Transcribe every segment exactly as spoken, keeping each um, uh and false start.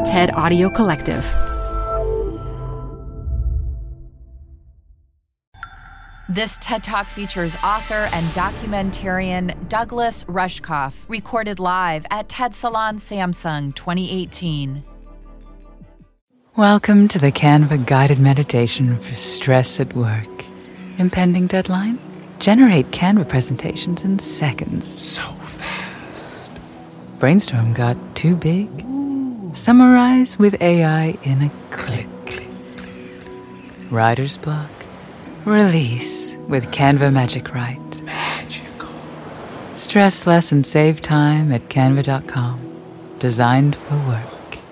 TED Audio Collective. This TED Talk features author and documentarian Douglas Rushkoff, recorded live at TED Salon Samsung twenty eighteen. Welcome to the Canva guided meditation for stress at work. Impending deadline? Generate Canva presentations in seconds. So fast. Brainstorm got too big? Ooh. Summarize with A I in a click. Click, click, click. Writer's block? Release with Canva Magic Write. Magical. Stress less and save time at canva dot com. Designed for work.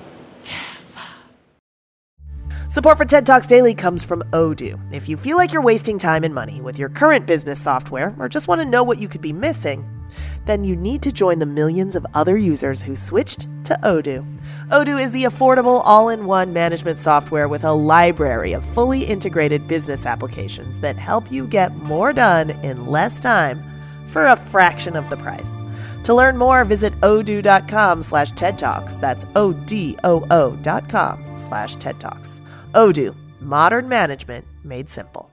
Support for TED Talks Daily comes from Odoo. If you feel like you're wasting time and money with your current business software or just want to know what you could be missing, then you need to join the millions of other users who switched to Odoo. Odoo is the affordable all-in-one management software with a library of fully integrated business applications that help you get more done in less time for a fraction of the price. To learn more, visit odoo.com slash TED Talks. That's O-D-O-O dot com slash TED Talks. Odoo, modern management made simple.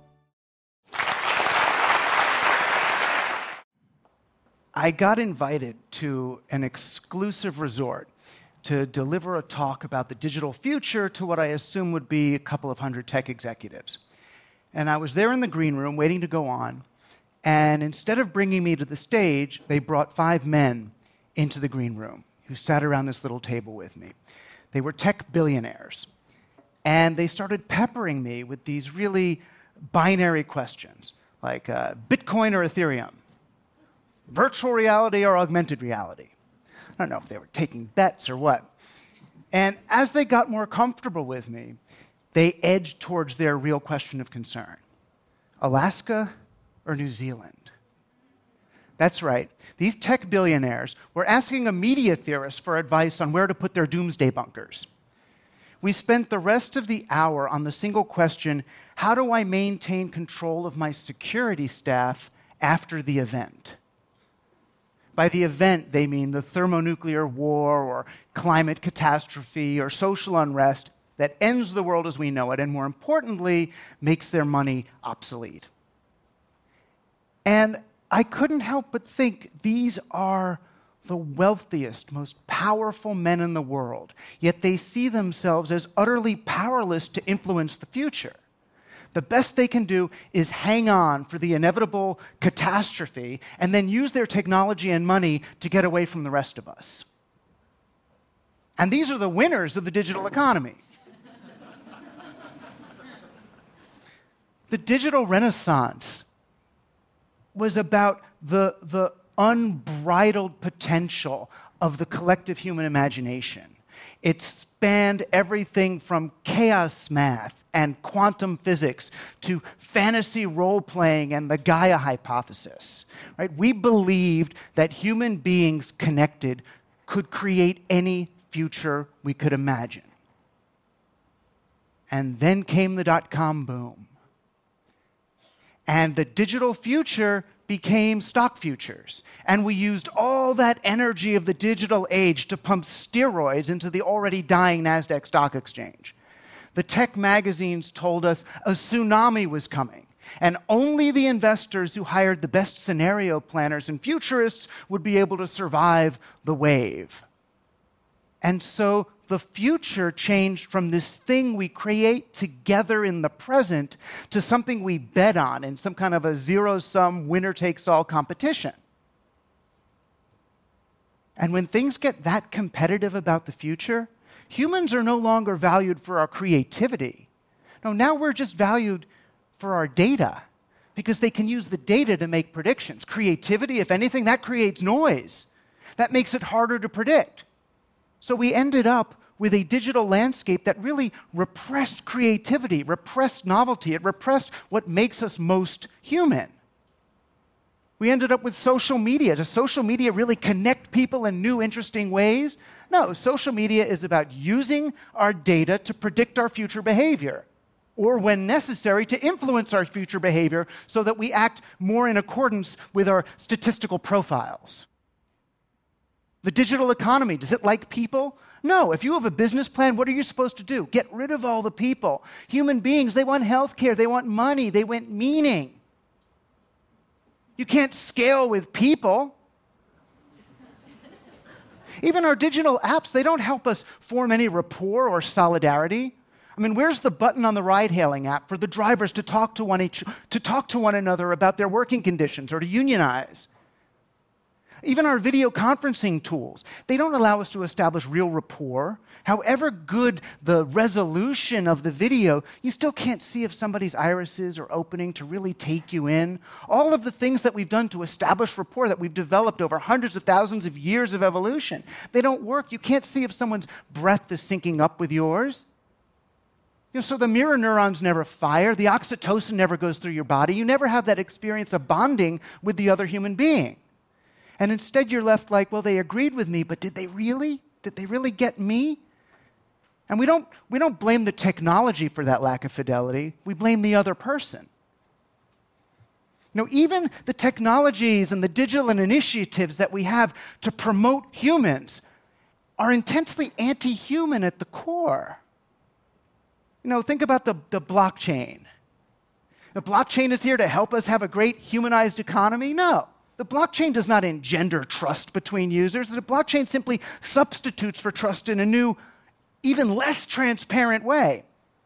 I got invited to an exclusive resort to deliver a talk about the digital future to what I assume would be a couple of hundred tech executives. And I was there in the green room waiting to go on, and instead of bringing me to the stage, they brought five men into the green room who sat around this little table with me. They were tech billionaires. And they started peppering me with these really binary questions, like uh, Bitcoin or Ethereum, virtual reality or augmented reality. I don't know if they were taking bets or what. And as they got more comfortable with me, they edged towards their real question of concern. Alaska or New Zealand? That's right. These tech billionaires were asking a media theorist for advice on where to put their doomsday bunkers. We spent the rest of the hour on the single question, how do I maintain control of my security staff after the event? By the event, they mean the thermonuclear war or climate catastrophe or social unrest that ends the world as we know it and, more importantly, makes their money obsolete. And I couldn't help but think these are the wealthiest, most powerful men in the world, yet they see themselves as utterly powerless to influence the future. The best they can do is hang on for the inevitable catastrophe and then use their technology and money to get away from the rest of us. And these are the winners of the digital economy. The digital renaissance was about the, the unbridled potential of the collective human imagination. It spanned everything from chaos math and quantum physics to fantasy role-playing and the Gaia hypothesis. Right? We believed that human beings connected could create any future we could imagine. And then came the dot-com boom. And the digital future became stock futures. And we used all that energy of the digital age to pump steroids into the already dying NASDAQ stock exchange. The tech magazines told us a tsunami was coming, and only the investors who hired the best scenario planners and futurists would be able to survive the wave. And so the future changed from this thing we create together in the present to something we bet on in some kind of a zero-sum, winner-takes-all competition. And when things get that competitive about the future, humans are no longer valued for our creativity. No, now we're just valued for our data, because they can use the data to make predictions. Creativity, if anything, that creates noise. That makes it harder to predict. So we ended up with a digital landscape that really repressed creativity, repressed novelty. It repressed what makes us most human. We ended up with social media. Does social media really connect people in new, interesting ways? No, social media is about using our data to predict our future behavior, or when necessary, to influence our future behavior so that we act more in accordance with our statistical profiles. The digital economy, does it like people? No, if you have a business plan, what are you supposed to do? Get rid of all the people. Human beings, they want health care, they want money, they want meaning. You can't scale with people. Even our digital apps, they don't help us form any rapport or solidarity. I mean, where's the button on the ride-hailing app for the drivers to talk to one each, to talk to one another about their working conditions or to unionize? Even our video conferencing tools, they don't allow us to establish real rapport. However good the resolution of the video, you still can't see if somebody's irises are opening to really take you in. All of the things that we've done to establish rapport that we've developed over hundreds of thousands of years of evolution, they don't work. You can't see if someone's breath is syncing up with yours. You know, so the mirror neurons never fire. The oxytocin never goes through your body. You never have that experience of bonding with the other human being. And instead you're left like, well, they agreed with me, but did they really? Did they really get me? And we don't, we don't blame the technology for that lack of fidelity. We blame the other person. You know, even the technologies and the digital initiatives that we have to promote humans are intensely anti-human at the core. You know, think about the, the blockchain. The blockchain is here to help us have a great humanized economy? No. The blockchain does not engender trust between users. The blockchain simply substitutes for trust in a new, even less transparent way.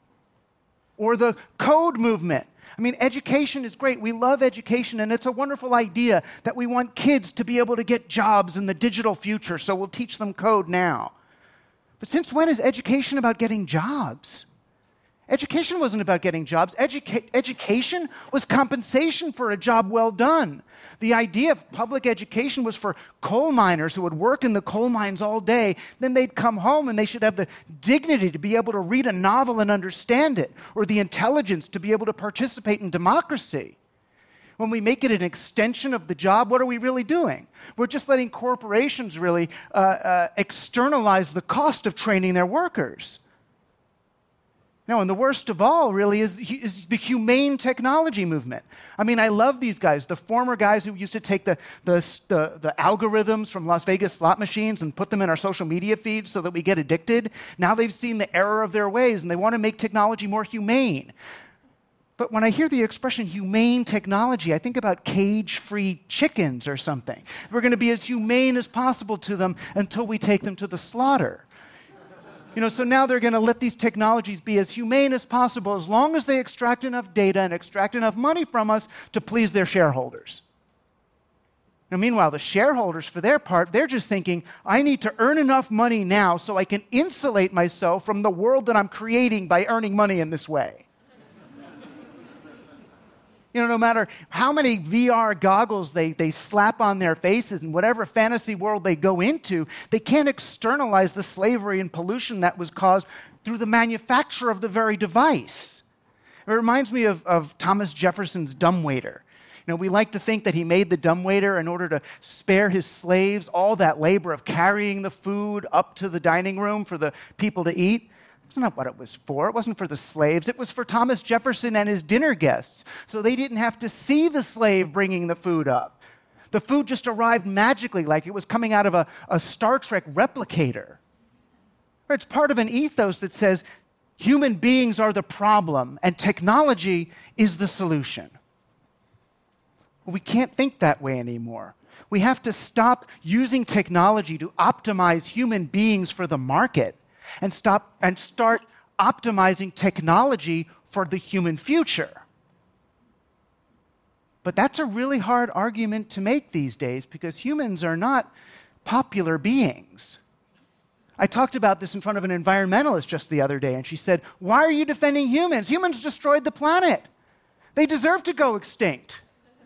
Or the code movement. I mean, education is great. We love education, and it's a wonderful idea that we want kids to be able to get jobs in the digital future, so we'll teach them code now. But since when is education about getting jobs? Education wasn't about getting jobs. Educa- education was compensation for a job well done. The idea of public education was for coal miners who would work in the coal mines all day. Then they'd come home and they should have the dignity to be able to read a novel and understand it, or the intelligence to be able to participate in democracy. When we make it an extension of the job, what are we really doing? We're just letting corporations really uh, uh, externalize the cost of training their workers. No, and the worst of all, really, is, is the humane technology movement. I mean, I love these guys, the former guys who used to take the, the, the, the algorithms from Las Vegas slot machines and put them in our social media feeds so that we get addicted. Now they've seen the error of their ways, and they want to make technology more humane. But when I hear the expression humane technology, I think about cage-free chickens or something. We're going to be as humane as possible to them until we take them to the slaughter. You know, so now they're going to let these technologies be as humane as possible as long as they extract enough data and extract enough money from us to please their shareholders. Now, meanwhile, the shareholders, for their part, they're just thinking, I need to earn enough money now so I can insulate myself from the world that I'm creating by earning money in this way. You know, no matter how many V R goggles they, they slap on their faces and whatever fantasy world they go into, they can't externalize the slavery and pollution that was caused through the manufacture of the very device. It reminds me of, of Thomas Jefferson's dumbwaiter. You know, we like to think that he made the dumbwaiter in order to spare his slaves all that labor of carrying the food up to the dining room for the people to eat. That's not what it was for. It wasn't for the slaves. It was for Thomas Jefferson and his dinner guests, so they didn't have to see the slave bringing the food up. The food just arrived magically, like it was coming out of a, a Star Trek replicator. Or it's part of an ethos that says human beings are the problem and technology is the solution. We can't think that way anymore. We have to stop using technology to optimize human beings for the market and stop and start optimizing technology for the human future. But that's a really hard argument to make these days because humans are not popular beings. I talked about this in front of an environmentalist just the other day, and she said, "Why are you defending humans? Humans destroyed the planet. They deserve to go extinct."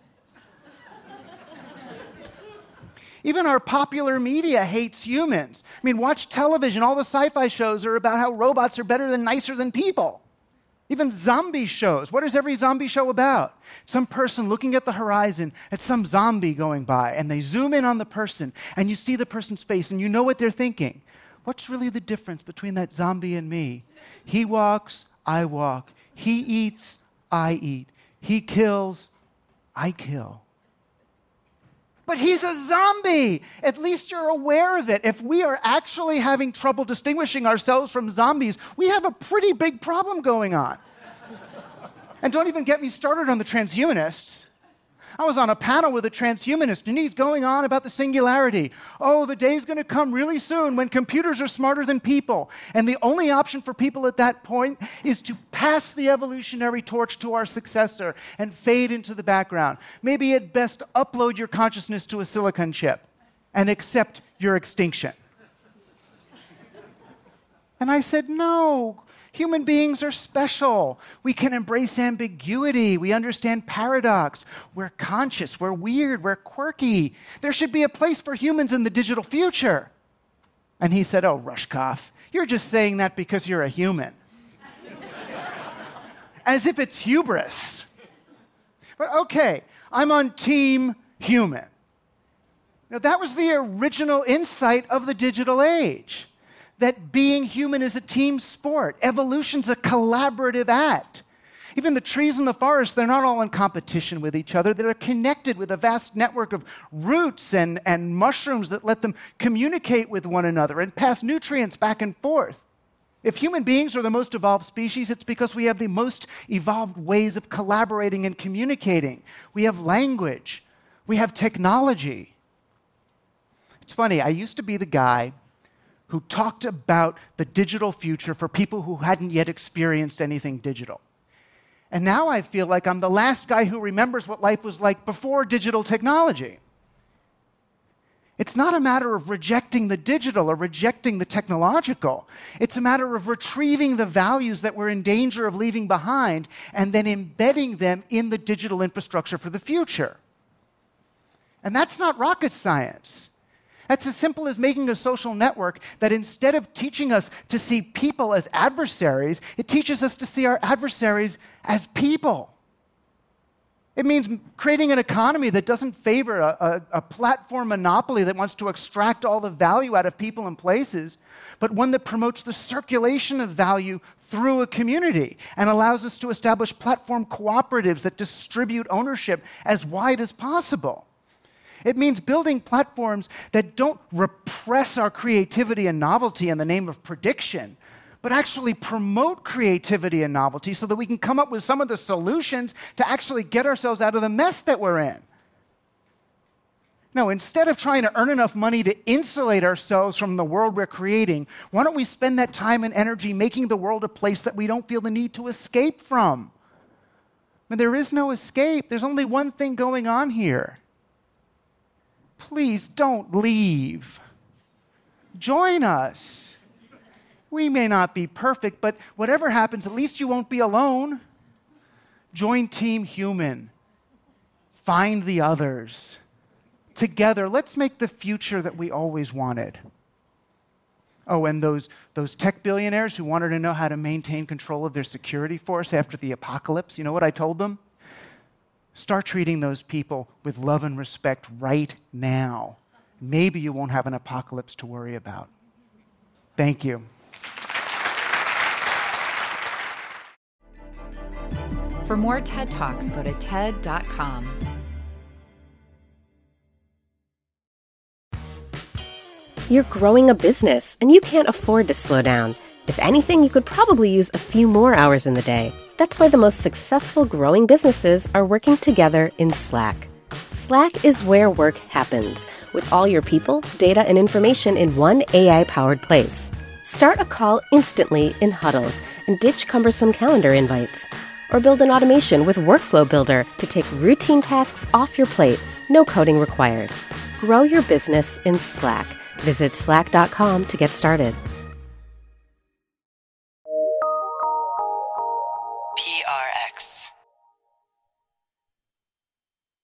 Even our popular media hates humans. I mean, watch television. All the sci-fi shows are about how robots are better than nicer than people. Even zombie shows. What is every zombie show about? Some person looking at the horizon at some zombie going by, and they zoom in on the person, and you see the person's face, and you know what they're thinking. What's really the difference between that zombie and me? He walks, I walk. He eats, I eat. He kills, I kill. But he's a zombie. At least you're aware of it. If we are actually having trouble distinguishing ourselves from zombies, we have a pretty big problem going on. And don't even get me started on the transhumanists. I was on a panel with a transhumanist, and he's going on about the singularity. Oh, the day's going to come really soon when computers are smarter than people. And the only option for people at that point is to pass the evolutionary torch to our successor and fade into the background. Maybe at best upload your consciousness to a silicon chip and accept your extinction. And I said, no. Human beings are special. We can embrace ambiguity. We understand paradox. We're conscious. We're weird. We're quirky. There should be a place for humans in the digital future. And he said, oh, Rushkoff, you're just saying that because you're a human. As if it's hubris. But okay, I'm on team human. Now, that was the original insight of the digital age. That being human is a team sport. Evolution's a collaborative act. Even the trees in the forest, they're not all in competition with each other. They're connected with a vast network of roots and, and mushrooms that let them communicate with one another and pass nutrients back and forth. If human beings are the most evolved species, it's because we have the most evolved ways of collaborating and communicating. We have language. We have technology. It's funny, I used to be the guy who talked about the digital future for people who hadn't yet experienced anything digital. And now I feel like I'm the last guy who remembers what life was like before digital technology. It's not a matter of rejecting the digital or rejecting the technological. It's a matter of retrieving the values that we're in danger of leaving behind and then embedding them in the digital infrastructure for the future. And that's not rocket science. That's as simple as making a social network that instead of teaching us to see people as adversaries, it teaches us to see our adversaries as people. It means creating an economy that doesn't favor a, a, a platform monopoly that wants to extract all the value out of people and places, but one that promotes the circulation of value through a community and allows us to establish platform cooperatives that distribute ownership as wide as possible. It means building platforms that don't repress our creativity and novelty in the name of prediction, but actually promote creativity and novelty so that we can come up with some of the solutions to actually get ourselves out of the mess that we're in. No, instead of trying to earn enough money to insulate ourselves from the world we're creating, why don't we spend that time and energy making the world a place that we don't feel the need to escape from? I mean, there is no escape. There's only one thing going on here. Please don't leave. Join us. We may not be perfect, but whatever happens, at least you won't be alone. Join Team Human. Find the others. Together, let's make the future that we always wanted. Oh, and those, those tech billionaires who wanted to know how to maintain control of their security force after the apocalypse, you know what I told them? Start treating those people with love and respect right now. Maybe you won't have an apocalypse to worry about. Thank you. For more TED Talks, go to ted dot com. You're growing a business, and you can't afford to slow down. If anything, you could probably use a few more hours in the day. That's why the most successful growing businesses are working together in Slack. Slack is where work happens, with all your people, data, and information in one A I-powered place. Start a call instantly in huddles and ditch cumbersome calendar invites. Or build an automation with Workflow Builder to take routine tasks off your plate, no coding required. Grow your business in Slack. Visit slack dot com to get started. P R X.